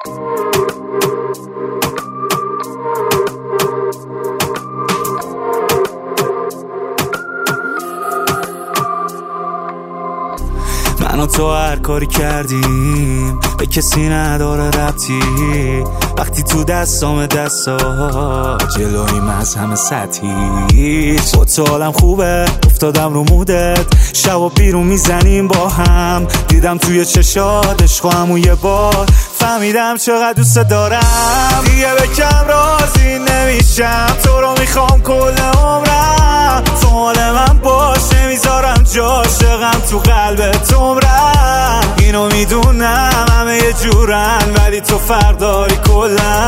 من و تو هر کاری کردیم به کسی نداره ربطی، وقتی تو دستام دستا جلویم از همه سطحی. با تو حالم خوبه، افتادم رو مودت، شب و بیرون میزنیم با هم. دیدم توی چشات عشق و همون یه بار فهمیدم چقدر دوست دارم. دیگه به کم راضی نمیشم، تو رو میخوام کل عمرم. تو مال من باش، نمیذارم عاشقم تو قلبت عمرم. اینو میدونم همه یه جورن، ولی تو فرق داری کلن.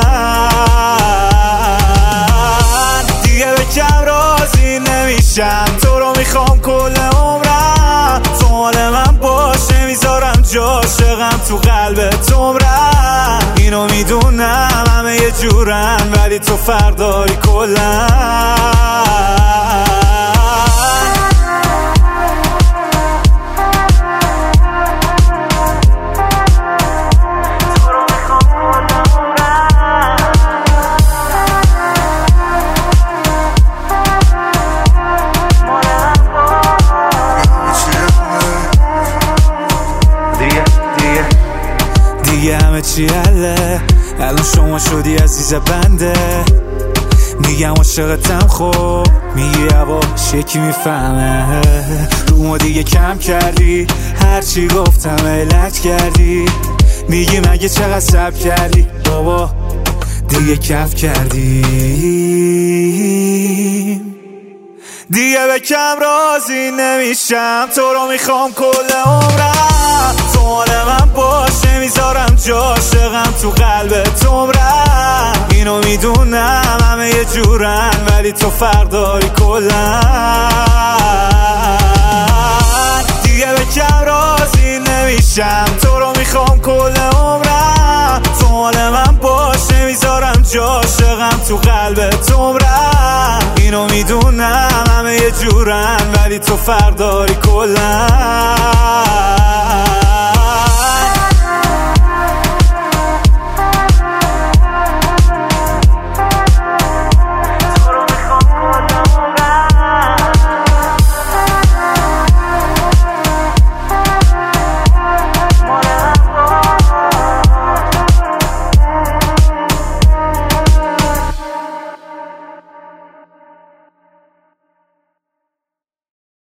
دیگه به کم راضی نمیشم، تو رو میخوام کل عمرم. تو مال من باش، نمیذارم عاشقم تو قلبت عمرم. اینو میدونم همه یه جورن، ولی تو فرق داری کلن. دیگه همه چی حله، الان شما شدی عزیز بنده. میگم عاشقتم، خب میگی هواش یکی میفهمه. رومو دیگه کم کردی، هرچی گفتم علت کردی. میگی مگه چقدر صبر کردی، بابا دیگه کف کردی. دیگه به کم راضی نمیشم، تو رو میخوام کل عمرم. تو مال من باش، نمیذارم عاشقم تو قلبت عمرم. اینو میدونم همه یه جورن، ولی تو فرق داری کلن. دیگه به کم راضی نمیشم، تو رو میخوام کل عمرم. تو مال من باش، نمیذارم عاشقم تو قلبت عمرم. اینو میدونم همه یه جورن، ولی تو فرق داری کلن.